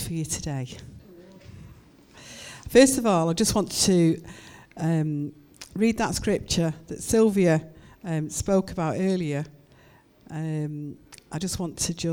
for you today. First of all, I just want to read that scripture that Sylvia spoke about earlier. I just want to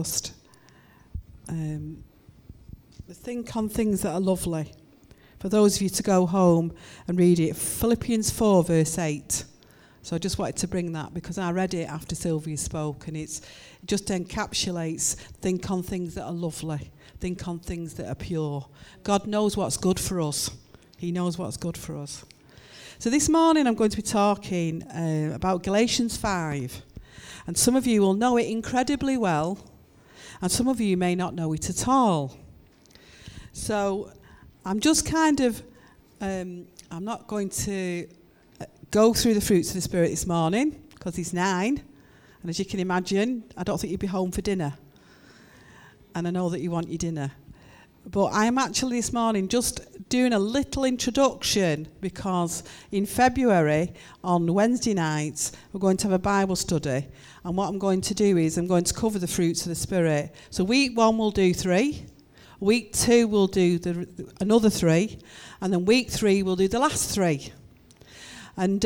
think on things that are lovely. For those of you to go home and read it, Philippians 4 verse 8. So I just wanted to bring that because I read it after Sylvia spoke, and it just encapsulates think on things that are lovely, think on things that are pure. God knows what's good for us. He knows what's good for us. So this morning I'm going to be talking about Galatians 5. And some of you will know it incredibly well, and some of you may not know it at all. So I'm just kind of, I'm not going to go through the fruits of the Spirit this morning, because he's 9. And as you can imagine, I don't think you'll be home for dinner. And I know that you want your dinner. But I'm actually this morning just doing a little introduction, because in February, on Wednesday nights, we're going to have a Bible study. And what I'm going to do is I'm going to cover the fruits of the Spirit. So week 1 we'll do 3. Week 2 we'll do another 3. And then week 3 we'll do the last 3. And,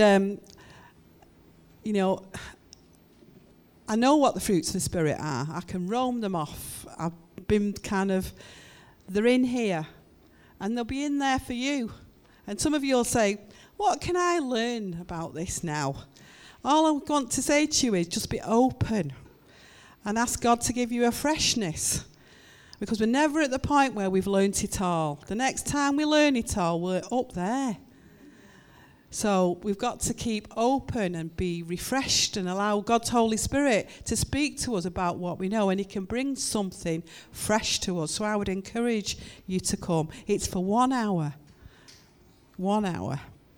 I know what the fruits of the Spirit are. I can roam them off. I've been they're in here. And they'll be in there for you. And some of you will say, what can I learn about this now? All I want to say to you is just be open and ask God to give you a freshness. Because we're never at the point where we've learnt it all. The next time we learn it all, we're up there. So we've got to keep open and be refreshed and allow God's Holy Spirit to speak to us about what we know, and he can bring something fresh to us. So I would encourage you to come. It's for 1 hour. 1 hour.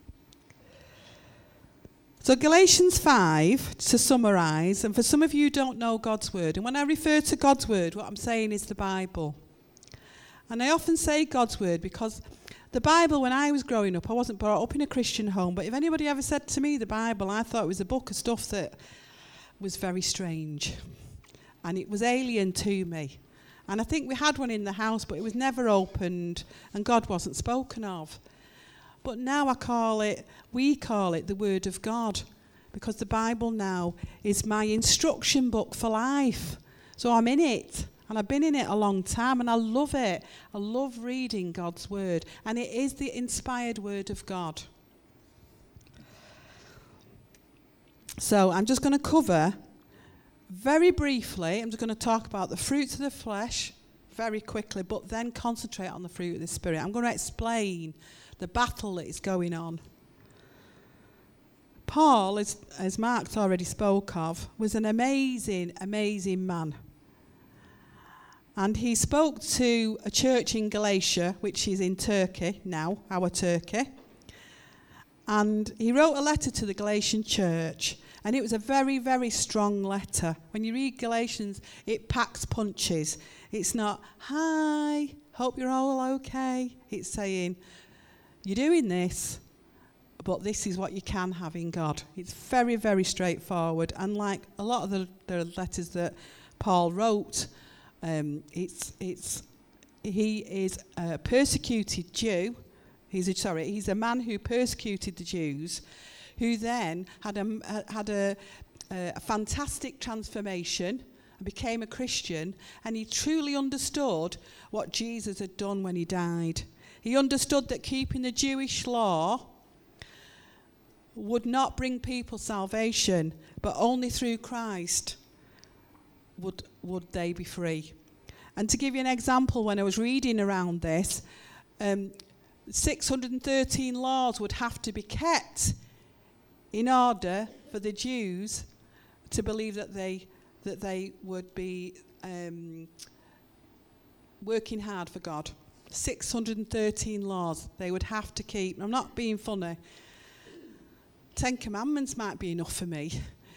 So Galatians 5, to summarise, and for some of you who don't know God's Word, and when I refer to God's Word, what I'm saying is the Bible. And I often say God's Word because the Bible, when I was growing up, I wasn't brought up in a Christian home, but if anybody ever said to me the Bible, I thought it was a book of stuff that was very strange. And it was alien to me. And I think we had one in the house, but it was never opened, and God wasn't spoken of. But now we call it the Word of God, because the Bible now is my instruction book for life. So I'm in it, and I've been in it a long time, and I love it. I love reading God's Word, and it is the inspired Word of God. So I'm just going to cover, very briefly, I'm just going to talk about the fruits of the flesh very quickly, but then concentrate on the fruit of the Spirit. I'm going to explain the battle that is going on. Paul, as Mark's already spoke of, was an amazing, amazing man. And he spoke to a church in Galatia, which is in Turkey now, our Turkey. And he wrote a letter to the Galatian church, and it was a very, very strong letter. When you read Galatians, it packs punches. It's not, hi, hope you're all okay. It's saying, you're doing this, but this is what you can have in God. It's very, very straightforward. And like a lot of the letters that Paul wrote, he is a persecuted Jew. He's a man who persecuted the Jews, who then had a fantastic transformation and became a Christian, and he truly understood what Jesus had done when he died. He understood that keeping the Jewish law would not bring people salvation, but only through Christ would they be free. And to give you an example, when I was reading around this, 613 laws would have to be kept in order for the Jews to believe that they would be working hard for God. 613 laws they would have to keep. I'm not being funny. 10 Commandments might be enough for me.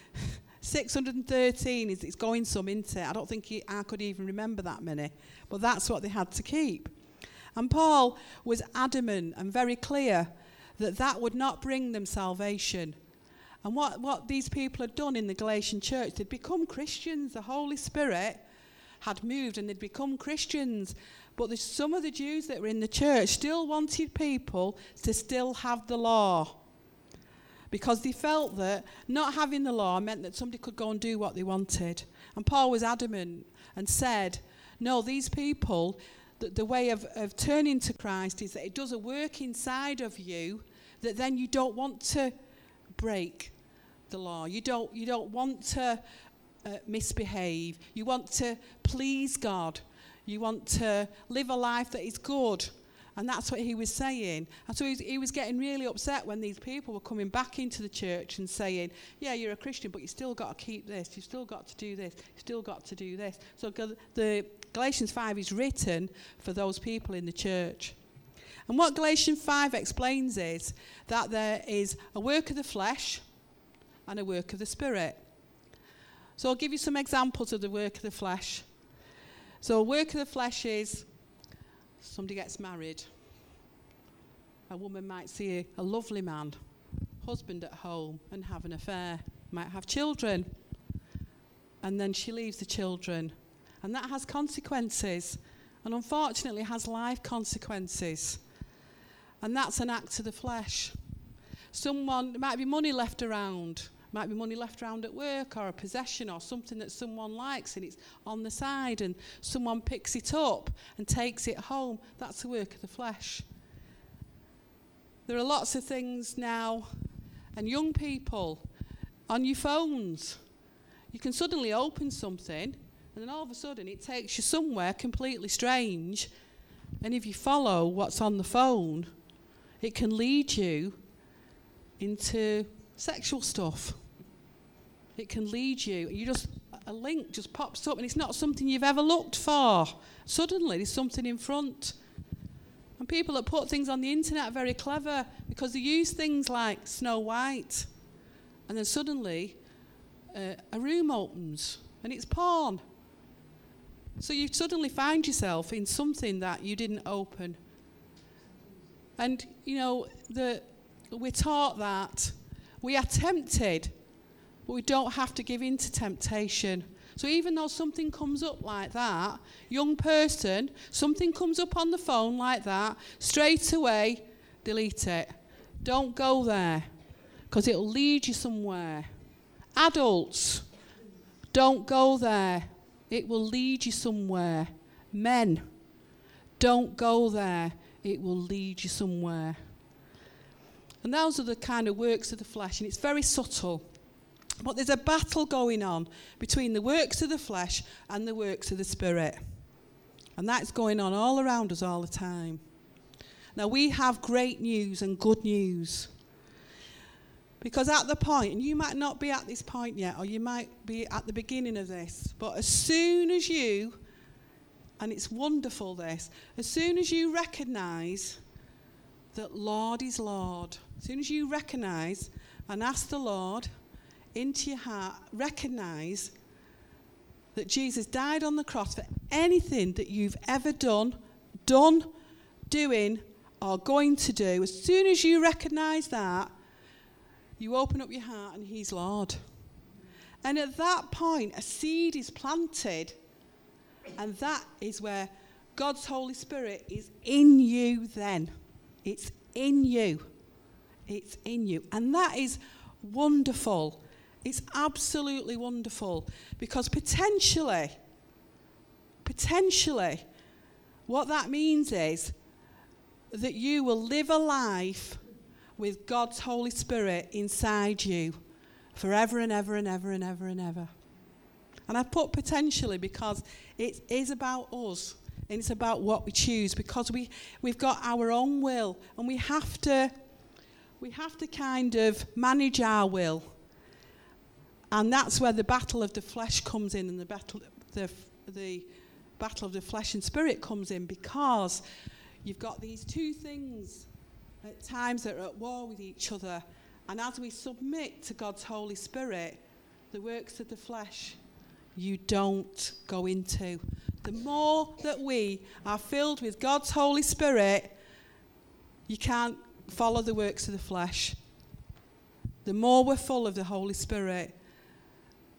613 it's going some, isn't it? I don't think I could even remember that many. But that's what they had to keep. And Paul was adamant and very clear that would not bring them salvation. And what these people had done in the Galatian church, they'd become Christians. The Holy Spirit had moved and they'd become Christians. But there's some of the Jews that were in the church still wanted people to still have the law, because they felt that not having the law meant that somebody could go and do what they wanted. And Paul was adamant and said, no, these people, the way of turning to Christ is that it does a work inside of you that then you don't want to break the law. You don't want to misbehave. You want to please God. You want to live a life that is good. And that's what he was saying. And so he was getting really upset when these people were coming back into the church and saying, yeah, you're a Christian, but you still got to keep this. You've still got to do this. You've still got to do this. So the Galatians 5 is written for those people in the church. And what Galatians 5 explains is that there is a work of the flesh and a work of the Spirit. So I'll give you some examples of the work of the flesh. So a work of the flesh is somebody gets married. A woman might see a lovely man, husband at home, and have an affair. Might have children. And then she leaves the children. And that has consequences. And unfortunately has life consequences. And that's an act of the flesh. There might be money left around. Might be money left around at work, or a possession, or something that someone likes and it's on the side and someone picks it up and takes it home. That's the work of the flesh. There are lots of things now, and young people, on your phones, you can suddenly open something and then all of a sudden it takes you somewhere completely strange, and if you follow what's on the phone, it can lead you into sexual stuff. It can lead you. A link just pops up, and it's not something you've ever looked for. Suddenly, there's something in front. And people that put things on the internet are very clever, because they use things like Snow White, and then suddenly a room opens, and it's porn. So you suddenly find yourself in something that you didn't open. And, we're taught that we are tempted, but we don't have to give in to temptation. So even though something comes up like that, young person, something comes up on the phone like that, straight away, delete it. Don't go there, because it'll lead you somewhere. Adults, don't go there. It will lead you somewhere. Men, don't go there. It will lead you somewhere. And those are the kind of works of the flesh, and it's very subtle. But there's a battle going on between the works of the flesh and the works of the Spirit. And that's going on all around us all the time. Now, we have great news and good news. Because at the point, and you might not be at this point yet, or you might be at the beginning of this, but as soon as you, and it's wonderful this, as soon as you recognise that Lord is Lord, as soon as you recognise and ask the Lord into your heart, recognise that Jesus died on the cross for anything that you've ever done, doing, or going to do. As soon as you recognise that, you open up your heart and he's Lord. And at that point, a seed is planted, and that is where God's Holy Spirit is in you then. It's in you. It's in you. And that is wonderful. It's absolutely wonderful, because potentially, what that means is that you will live a life with God's Holy Spirit inside you forever and ever and ever and ever and ever. And I put potentially because it is about us, and it's about what we choose, because we've got our own will, and we have to kind of manage our will. And that's where the battle of the flesh comes in, and the battle of the flesh and spirit comes in, because you've got these two things at times that are at war with each other. And as we submit to God's Holy Spirit, the works of the flesh you don't go into. The more that we are filled with God's Holy Spirit, you can't follow the works of the flesh. The more we're full of the Holy Spirit,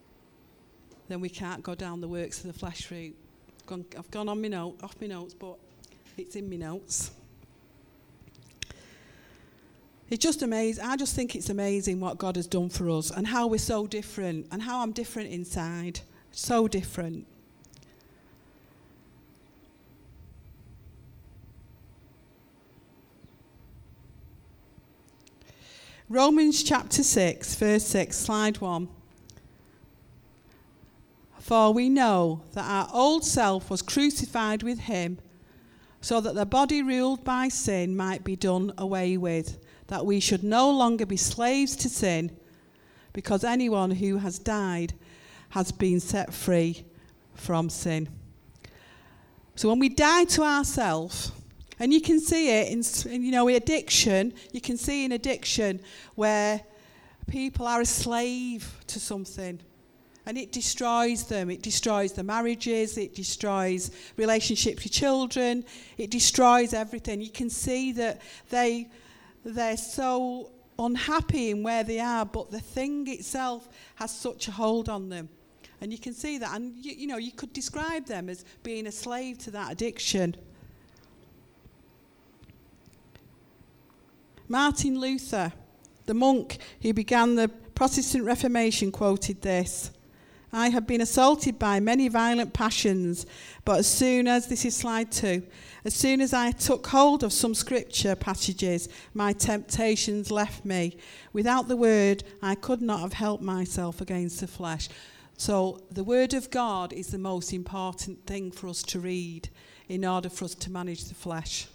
then we can't go down the works of the flesh route. I've gone off my notes, but It's in my notes. It's just amazing. I just think it's amazing what God has done for us and how we're so different and how I'm different inside. So different. Romans chapter 6, verse 6, slide 1. For we know that our old self was crucified with him, so that the body ruled by sin might be done away with, that we should no longer be slaves to sin, because anyone who has died has been set free from sin. So when we die to ourselves, and you can see it in addiction, you can see in addiction where people are a slave to something. And it destroys them. It destroys their marriages. It destroys relationships with children. It destroys everything. You can see that they're so unhappy in where they are, but the thing itself has such a hold on them. And you can see that. And, you could describe them as being a slave to that addiction. Martin Luther, the monk who began the Protestant Reformation, quoted this: I have been assaulted by many violent passions, but as soon as I took hold of some scripture passages, my temptations left me. Without the word, I could not have helped myself against the flesh. So the word of God is the most important thing for us to read in order for us to manage the flesh.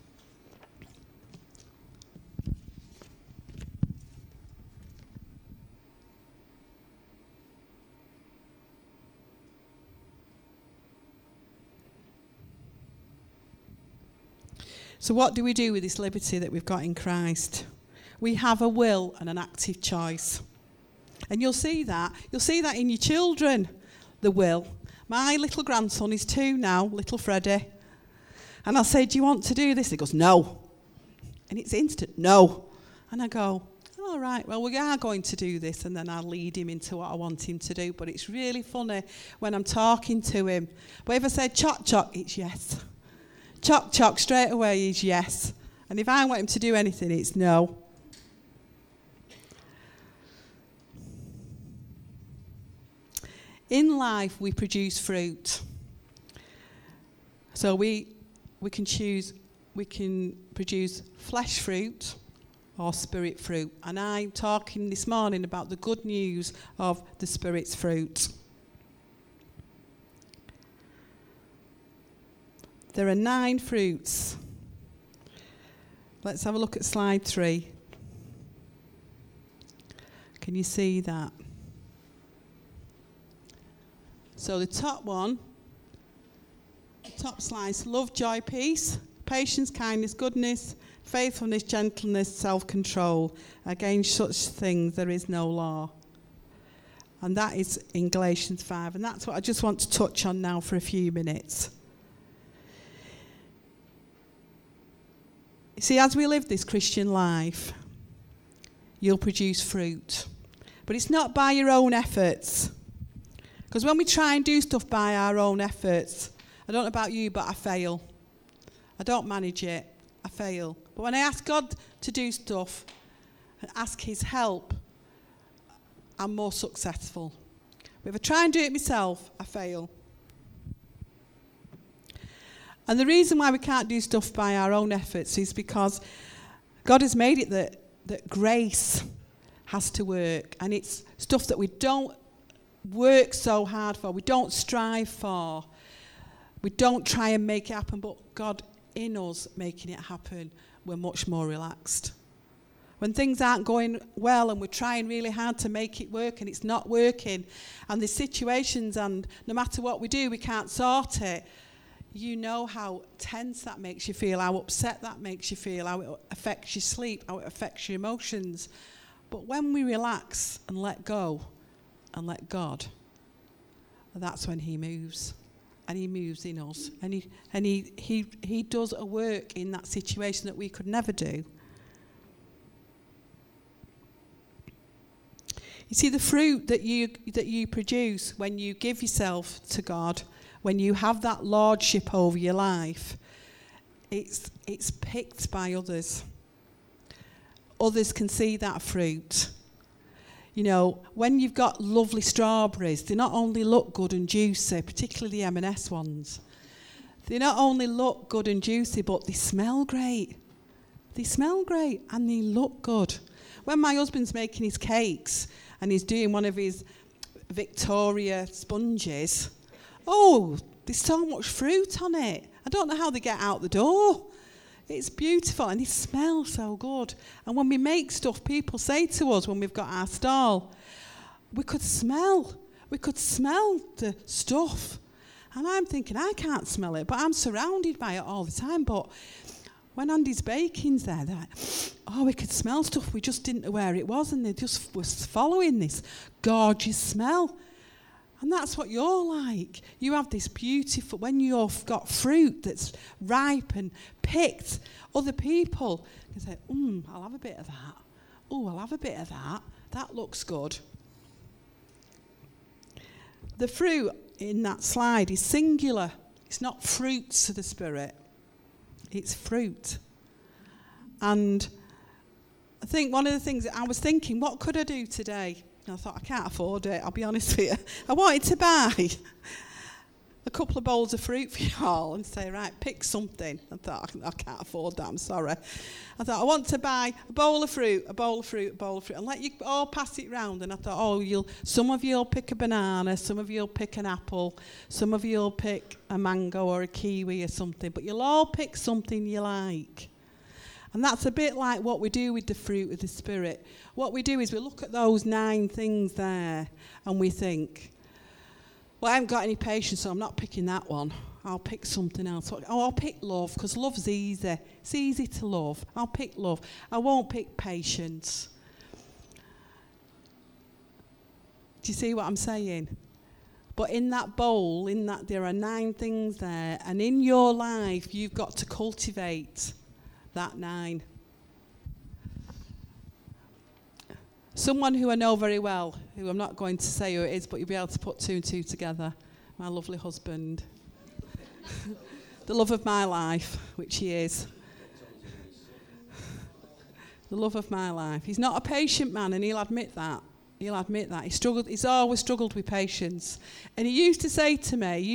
So what do we do with this liberty that we've got in Christ? We have a will and an active choice. And you'll see that. You'll see that in your children, the will. My little grandson is 2 now, little Freddie. And I'll say, do you want to do this? He goes, no. And it's instant, no. And I go, all right, well, we are going to do this. And then I'll lead him into what I want him to do. But it's really funny when I'm talking to him. But if I say choc, it's yes. Choc, straight away is yes. And if I want him to do anything, it's no. In life, we produce fruit. So we can produce flesh fruit or spirit fruit. And I'm talking this morning about the good news of the Spirit's fruit. There are 9 fruits. Let's have a look at slide 3. Can you see that? So the top one, the top slice: love, joy, peace, patience, kindness, goodness, faithfulness, gentleness, self-control. Against such things there is no law. And that is in Galatians 5. And that's what I just want to touch on now for a few minutes. See, as we live this Christian life, you'll produce fruit. But it's not by your own efforts. Because when we try and do stuff by our own efforts, I don't know about you, but I fail. I don't manage it. I fail. But when I ask God to do stuff and ask his help, I'm more successful. But if I try and do it myself, I fail. And the reason why we can't do stuff by our own efforts is because God has made it that grace has to work. And it's stuff that we don't work so hard for. We don't strive for. We don't try and make it happen. But God in us making it happen, we're much more relaxed. When things aren't going well and we're trying really hard to make it work and it's not working, and there's situations and no matter what we do, we can't sort it, you know how tense that makes you feel, how upset that makes you feel, how it affects your sleep, how it affects your emotions. But when we relax and let go and let God, that's when he moves. And he moves in us. And he does a work in that situation that we could never do. You see, the fruit that you produce when you give yourself to God, when you have that lordship over your life, it's picked by others. Others can see that fruit. You know, when you've got lovely strawberries, they not only look good and juicy, particularly the M&S ones. They not only look good and juicy, but they smell great. They smell great and they look good. When my husband's making his cakes and he's doing one of his Victoria sponges, oh, there's so much fruit on it. I don't know how they get out the door. It's beautiful and it smells so good. And when we make stuff, people say to us when we've got our stall, we could smell the stuff. And I'm thinking, I can't smell it, but I'm surrounded by it all the time. But when Andy's baking's there, they're like, oh, we could smell stuff. We just didn't know where it was, and they just was following this gorgeous smell. And that's what you're like. You have this beautiful, when you've got fruit that's ripe and picked, other people can say, I'll have a bit of that. Oh, I'll have a bit of that. That looks good. The fruit in that slide is singular. It's not fruits of the Spirit. It's fruit. And I think one of the things that I was thinking, what could I do today? And I thought, I can't afford it, I'll be honest with you. I wanted to buy a couple of bowls of fruit for you all and say, right, pick something. I thought, I can't afford that, I'm sorry. I thought, I want to buy a bowl of fruit, and let you all pass it round. And I thought, some of you will pick a banana, some of you will pick an apple, some of you will pick a mango or a kiwi or something, but you'll all pick something you like. And that's a bit like what we do with the fruit of the Spirit. What we do is we look at those 9 things there and we think, well, I haven't got any patience, so I'm not picking that one. I'll pick something else. I'll pick love, because love's easy. It's easy to love. I'll pick love. I won't pick patience. Do you see what I'm saying? But in that bowl, there are 9 things there, and in your life, you've got to cultivate that 9. Someone who I know very well, who I'm not going to say who it is, but you'll be able to put 2 and 2 together, my lovely husband. The love of my life, which he is. The love of my life. He's not a patient man, and he'll admit that. He's always struggled with patience. And he used to say to me,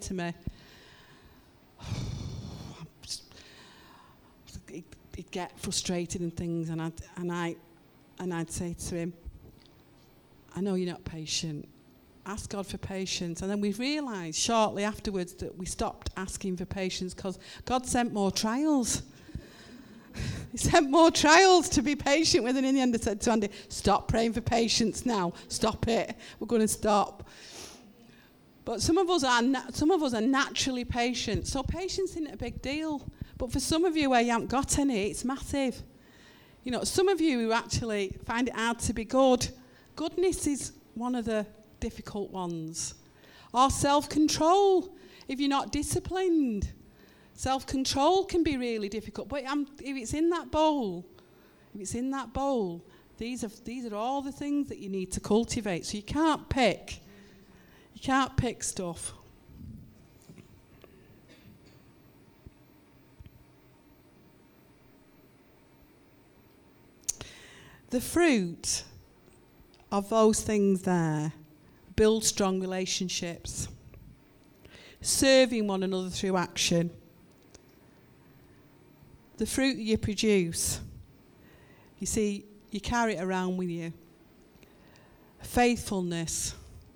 he'd get frustrated and things, and I'd say to him, I know you're not patient. Ask God for patience. And then we realised shortly afterwards that we stopped asking for patience because God sent more trials. He sent more trials to be patient with, and in the end I said to Andy, stop praying for patience now. Stop it. We're going to stop. But some of us are naturally patient. So patience isn't a big deal. But for some of you where you haven't got any, it's massive. You know, some of you who actually find it hard to be good, goodness is one of the difficult ones. Or self-control, if you're not disciplined. Self-control can be really difficult. But if it's in that bowl, these are all the things that you need to cultivate. So you can't pick stuff. The fruit of those things there build strong relationships, serving one another through action. The fruit that you produce, you see, you carry it around with you. Faithfulness.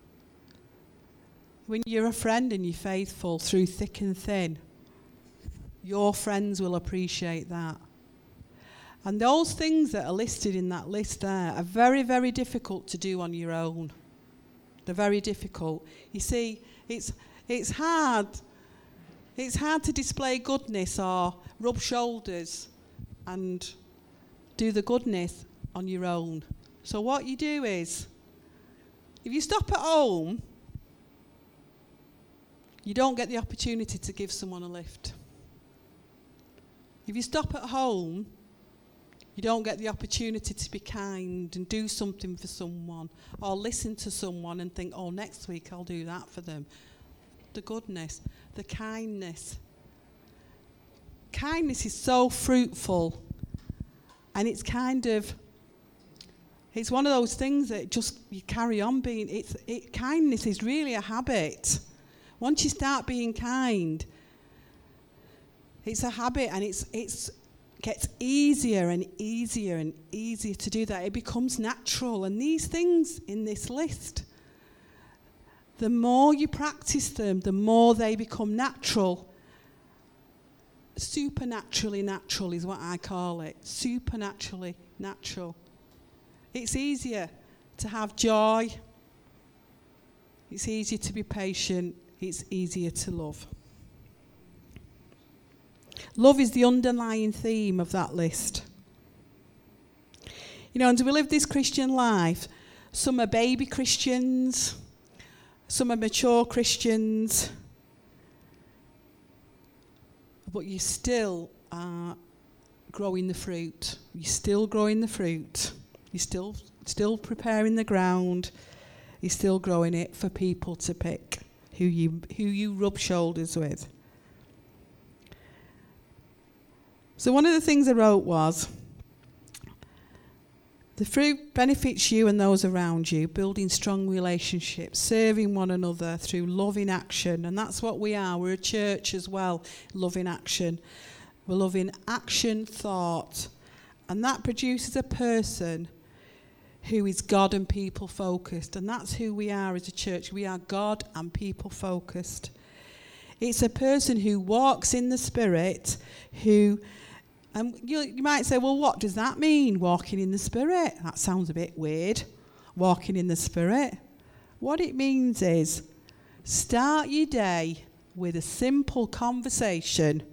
When you're a friend and you're faithful through thick and thin, your friends will appreciate that. And those things that are listed in that list there are very, very difficult to do on your own. They're very difficult. You see, it's hard. It's hard to display goodness or rub shoulders and do the goodness on your own. So what you do is, if you stop at home, you don't get the opportunity to give someone a lift. If you stop at home, you don't get the opportunity to be kind and do something for someone or listen to someone and think, oh, next week I'll do that for them. The goodness, the kindness. kindness is so fruitful, and it's one of those things that just you carry on being. Kindness is really a habit. Once you start being kind, it's a habit, and it's gets easier and easier and easier to do that. It becomes natural, and these things in this list, the more you practice them, the more they become natural. Supernaturally natural is what I call it. Supernaturally natural. It's easier to have joy. It's easier to be patient. It's easier to love. Love is the underlying theme of that list. You know, and we live this Christian life. Some are baby Christians. Some are mature Christians. But you still are growing the fruit. You're still growing the fruit. You're still preparing the ground. You're still growing it for people to pick, who you rub shoulders with. So one of the things I wrote was, the fruit benefits you and those around you, building strong relationships, serving one another through love in action. And that's what we are. We're a church as well, love in action. We're love in action, thought. And that produces a person who is God and people focused. And that's who we are as a church. We are God and people focused. It's a person who walks in the Spirit, who... And you might say, well, what does that mean, walking in the Spirit? That sounds a bit weird, walking in the Spirit. What it means is, start your day with a simple conversation,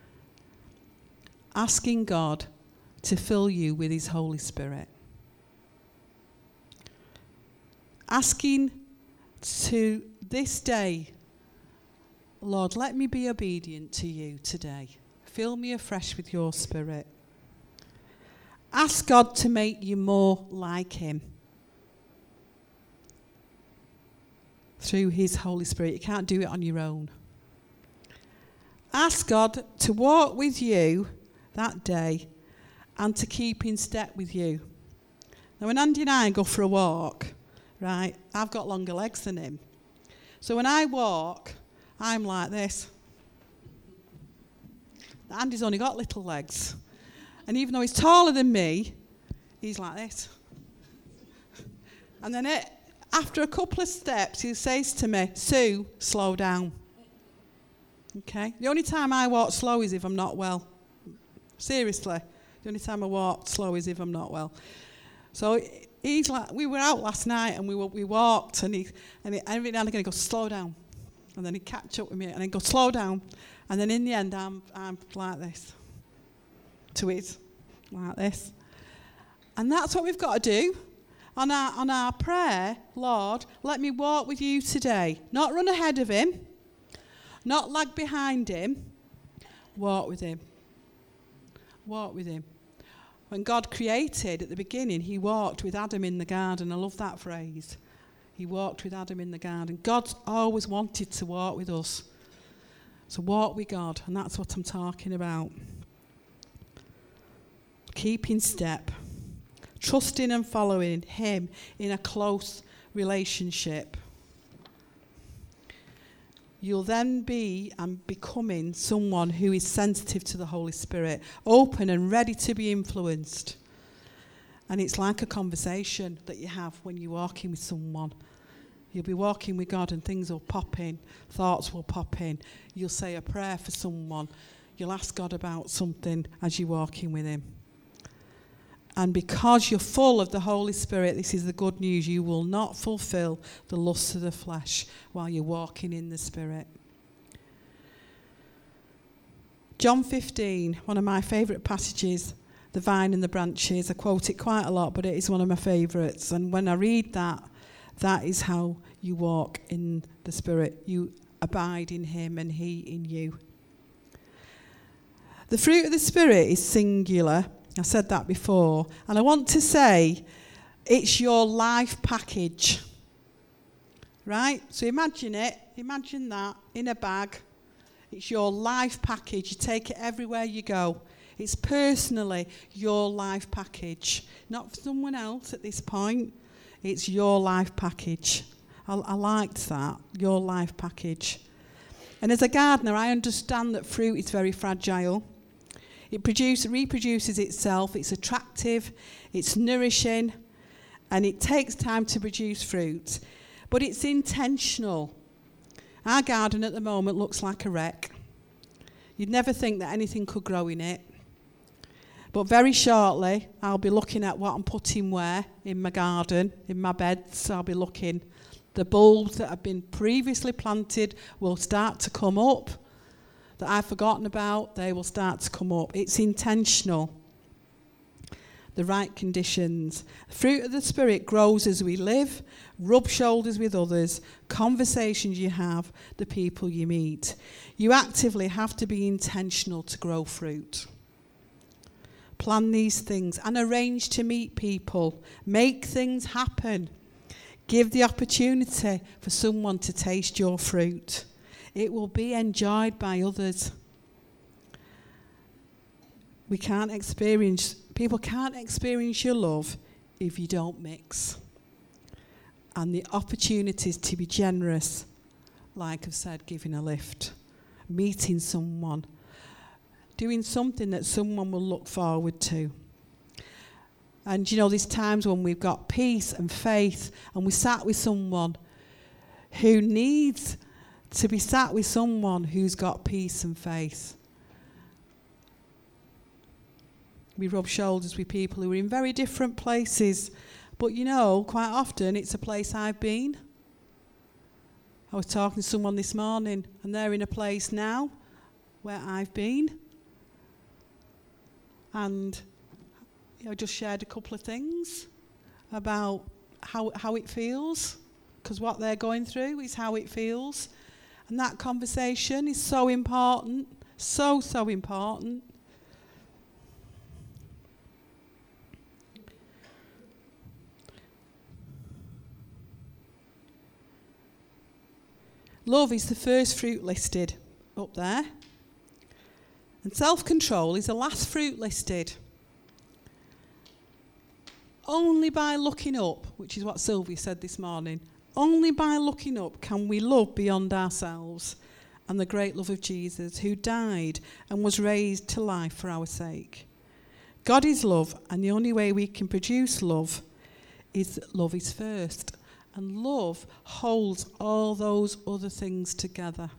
asking God to fill you with his Holy Spirit. Asking to this day, Lord, let me be obedient to you today. Fill me afresh with your Spirit. Ask God to make you more like him through his Holy Spirit. You can't do it on your own. Ask God to walk with you that day and to keep in step with you. Now, when Andy and I go for a walk, right, I've got longer legs than him. So when I walk, I'm like this. Andy's only got little legs. And even though he's taller than me, he's like this. And then after a couple of steps, he says to me, Sue, slow down. Okay? The only time I walk slow is if I'm not well. Seriously. The only time I walk slow is if I'm not well. So he's like, we were out last night and we walked, and every now and again he goes, slow down. And then he'd catch up with me and then go, slow down. And then in the end, I'm like this. To it. Like this. And that's what we've got to do. On our prayer, Lord, let me walk with you today. Not run ahead of him. Not lag behind him. Walk with him. Walk with him. When God created at the beginning, he walked with Adam in the garden. I love that phrase. He walked with Adam in the garden. God's always wanted to walk with us. So walk with God, and that's what I'm talking about. Keep in step. Trusting and following him in a close relationship. You'll then be and becoming someone who is sensitive to the Holy Spirit, open and ready to be influenced. And it's like a conversation that you have when you're walking with someone. You'll be walking with God and things will pop in, thoughts will pop in. You'll say a prayer for someone. You'll ask God about something as you're walking with him. And because you're full of the Holy Spirit, this is the good news, you will not fulfill the lusts of the flesh while you're walking in the Spirit. John 15, one of my favourite passages, the vine and the branches. I quote it quite a lot, but it is one of my favourites. And when I read that, that is how you walk in the Spirit. You abide in him and he in you. The fruit of the Spirit is singular. I said that before. And I want to say it's your life package. Right? So imagine it. Imagine that in a bag. It's your life package. You take it everywhere you go. It's personally your life package. Not for someone else at this point. It's your life package. I liked that, your life package. And as a gardener, I understand that fruit is very fragile. It reproduces itself. It's attractive. It's nourishing. And it takes time to produce fruit. But it's intentional. Our garden at the moment looks like a wreck. You'd never think that anything could grow in it. But very shortly, I'll be looking at what I'm putting where in my garden, in my beds. I'll be looking. The bulbs that have been previously planted will start to come up. That I've forgotten about, they will start to come up. It's intentional. The right conditions. The fruit of the Spirit grows as we live, rub shoulders with others, conversations you have, the people you meet. You actively have to be intentional to grow fruit. Plan these things and arrange to meet people. Make things happen. Give the opportunity for someone to taste your fruit. It will be enjoyed by others. People can't experience your love if you don't mix. And the opportunities to be generous, like I've said, giving a lift, meeting someone, doing something that someone will look forward to. And you know, there's times when we've got peace and faith and we sat with someone who needs to be sat with someone who's got peace and faith. We rub shoulders with people who are in very different places. But you know, quite often it's a place I've been. I was talking to someone this morning and they're in a place now where I've been. And I just shared a couple of things about how it feels, because what they're going through is how it feels. And that conversation is so important, so important. Love is the first fruit listed up there. And self-control is the last fruit listed. Only by looking up, which is what Sylvia said this morning, only by looking up can we love beyond ourselves and the great love of Jesus, who died and was raised to life for our sake. God is love, and the only way we can produce love is first. And love holds all those other things together.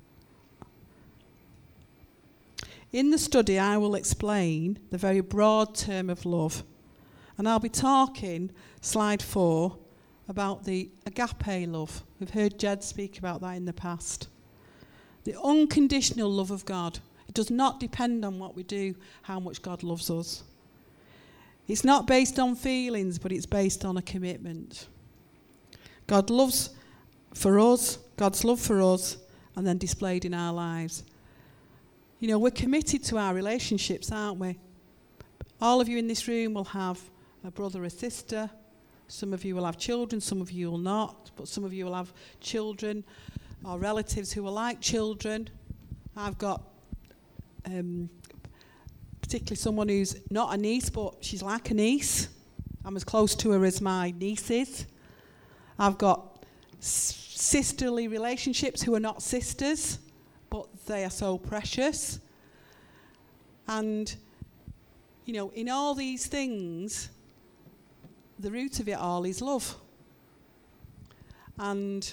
In the study, I will explain the very broad term of love. And I'll be talking, slide 4, about the agape love. We've heard Jed speak about that in the past. The unconditional love of God. It does not depend on what we do, how much God loves us. It's not based on feelings, but it's based on a commitment. God's love for us, and then displayed in our lives. You know, we're committed to our relationships, aren't we? All of you in this room will have a brother or sister. Some of you will have children, some of you will not, but some of you will have children or relatives who are like children. I've got particularly someone who's not a niece, but she's like a niece. I'm as close to her as my niece is. I've got sisterly relationships who are not sisters, but they are so precious. And, you know, in all these things, the root of it all is love. And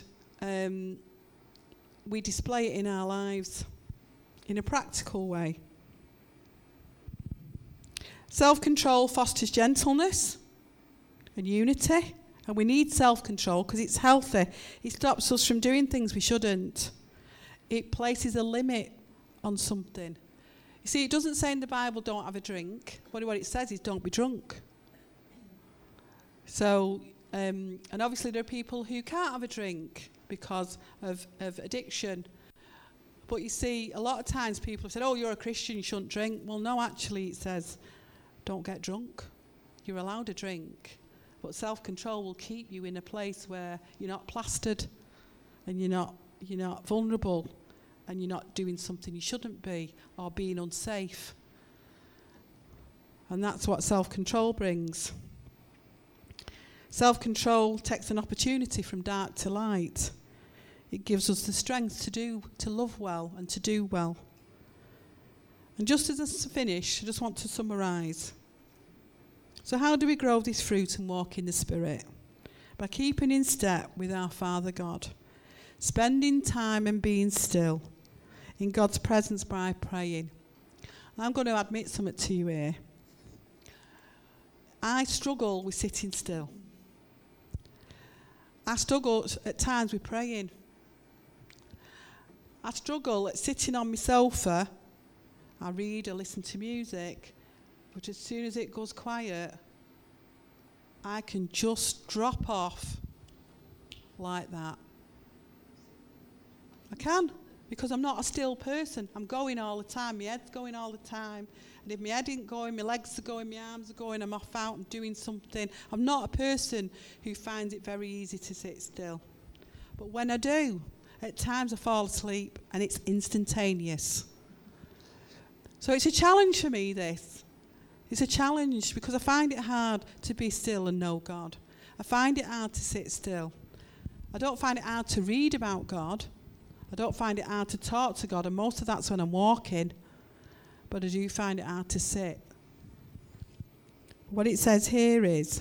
we display it in our lives in a practical way. Self-control fosters gentleness and unity. And we need self-control because it's healthy. It stops us from doing things we shouldn't. It places a limit on something. You see, it doesn't say in the Bible, don't have a drink. What it says is, don't be drunk. So, and obviously there are people who can't have a drink because of addiction. But you see, a lot of times people have said, oh, you're a Christian, you shouldn't drink. Well, no, actually it says, don't get drunk. You're allowed a drink. But self-control will keep you in a place where you're not plastered and you're not vulnerable and you're not doing something you shouldn't be, or being unsafe. And that's what self-control brings. Self-control takes an opportunity from dark to light. It gives us the strength to love well and to do well. And just as I finish, I just want to summarise. So how do we grow this fruit and walk in the Spirit? By keeping in step with our Father God, spending time and being still in God's presence by praying. And I'm going to admit something to you here. I struggle with sitting still. I struggle at times with praying. I struggle at sitting on my sofa. I read or listen to music, but as soon as it goes quiet, I can just drop off like that. I can, because I'm not a still person. I'm going all the time. My head's going all the time. And if my head isn't going, my legs are going, my arms are going, I'm off out and doing something. I'm not a person who finds it very easy to sit still. But when I do, at times I fall asleep and it's instantaneous. So it's a challenge for me, this. It's a challenge because I find it hard to be still and know God. I find it hard to sit still. I don't find it hard to read about God. I don't find it hard to talk to God, and most of that's when I'm walking. But I do find it hard to sit. What it says here is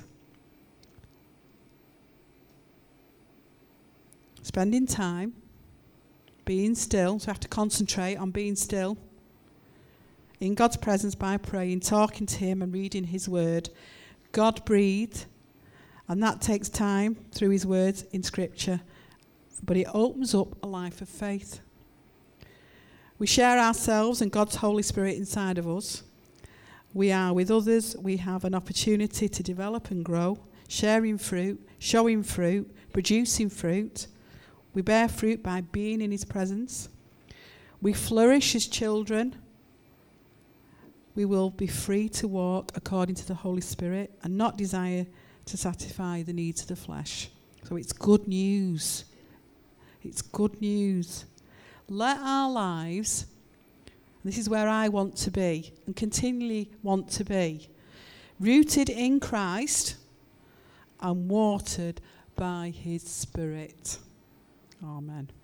spending time, being still, so I have to concentrate on being still, in God's presence by praying, talking to him and reading his word. God breathed, and that takes time through his words in Scripture, but it opens up a life of faith. We share ourselves and God's Holy Spirit inside of us. We are with others. We have an opportunity to develop and grow, sharing fruit, showing fruit, producing fruit. We bear fruit by being in his presence. We flourish as children. We will be free to walk according to the Holy Spirit and not desire to satisfy the needs of the flesh. So it's good news. It's good news. Let our lives, this is where I want to be and continually want to be, rooted in Christ and watered by his Spirit. Amen.